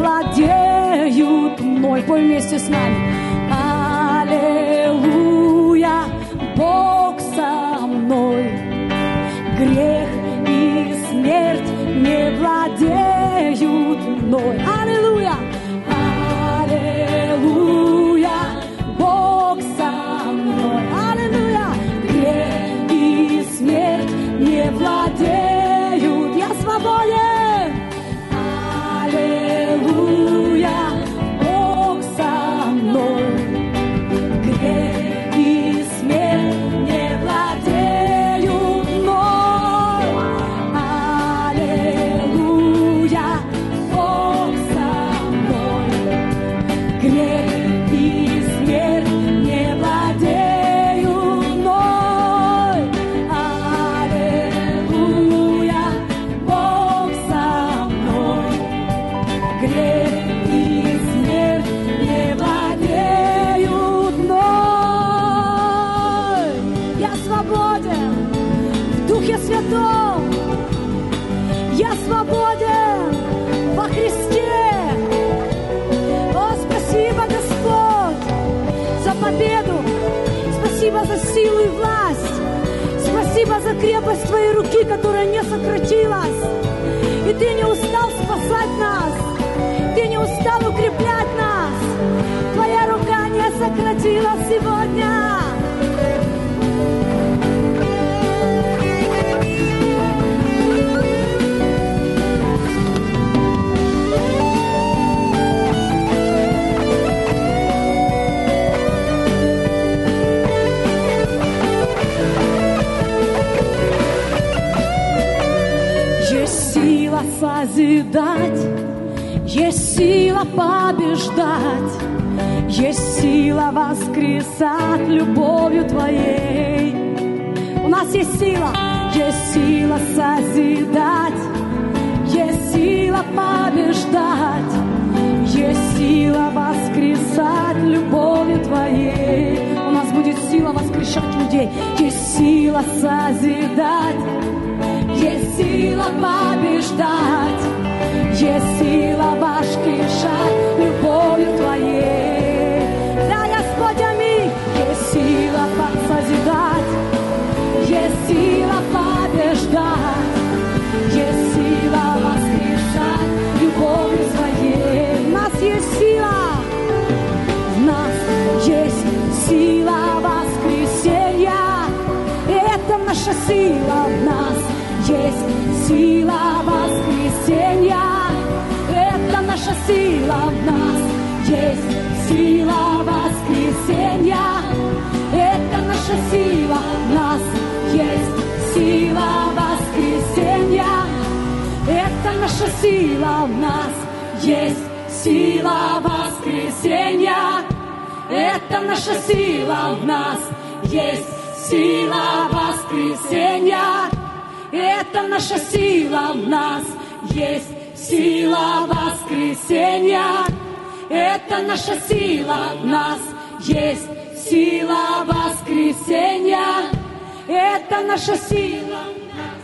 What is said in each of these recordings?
владеют мной. Пой вместе с нами. Аллилуйя, Бог со мной. Грех и смерть не владеют мной. Аллилуйя, аллилуйя, Бог со мной. Аллилуйя, грех и смерть не владеют. Я свободен. Аллилуйя, Бог со мной. Грех и смерть не владеют мной. Аллилуйя, Бог со мной. Грех и смерть не владеют мной. Аллилуйя, Бог со мной. Грех и смерть не владеют мной. Я свободен в Духе Святом. Я свободен во Христе. О, спасибо, Господь, за победу. Спасибо за силу и власть. Спасибо за крепость Твоей руки, которая не сократилась. И Ты не устал спасать нас. Ты не устал укреплять нас. Твоя рука не сократилась сегодня. Есть сила созидать, есть сила побеждать, есть сила воскресать любовью Твоей. У нас есть сила созидать, есть сила побеждать, есть сила воскресать любовью Твоей. У нас будет сила воскрешать людей. Есть сила созидать, есть сила побеждать, есть сила воскрешать любовью Твоей. Да, Господь, аминь. Есть сила созидать, есть сила побеждать, есть сила воскрешать любовью Твоей. У нас есть сила, в нас есть сила воскресения. Это наша сила, в нас есть сила воскресения. Это наша сила, в нас есть сила воскресения. Это наша сила, в нас есть сила воскресения. Это наша сила, в нас есть сила воскресения. Это наша сила, в нас есть сила воскресения. Это наша сила, в нас есть сила воскресения. Это наша сила, в нас есть сила воскресения. Это наша сила, в нас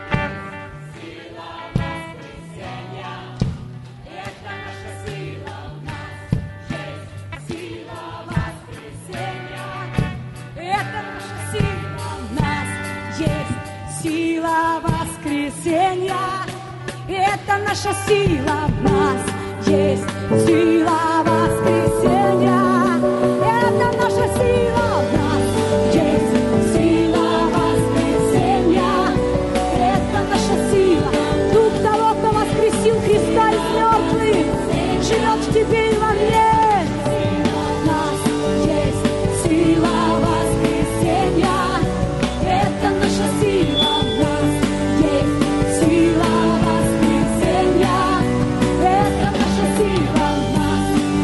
сила воскресения. Это наша сила, в нас есть сила воскресения. Это наша сила, в нас есть сила воскресения. Это наша сила, в нас есть сила воскресения. Это наша сила, в нас есть сила воскресения. Это наша сила. Дух того, кто воскресил Христа из мертвых, живет в тебе и во мне. В нас есть сила воскресения. Это наша сила, в нас есть сила воскресения. Это наша сила, в нас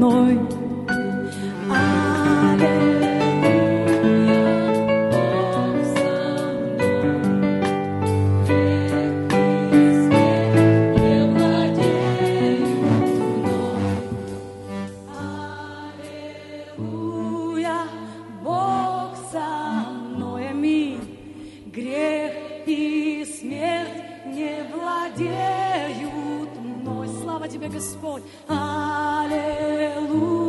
мной. Грех и смерть не владеют мной. Слава Тебе, Господь! Аллилуйя!